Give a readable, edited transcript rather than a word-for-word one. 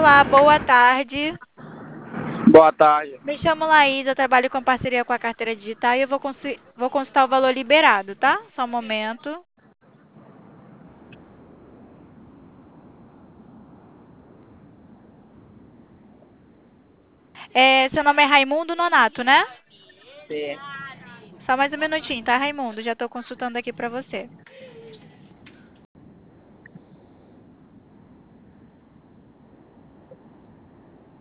Olá, boa tarde. Boa tarde. Me chamo Laís, eu trabalho com parceria com a carteira digital e eu vou consultar o valor liberado, tá? Só um momento. Seu nome é Raimundo Nonato, né? Sim. Só mais um minutinho, tá, Raimundo? Já estou consultando aqui para você.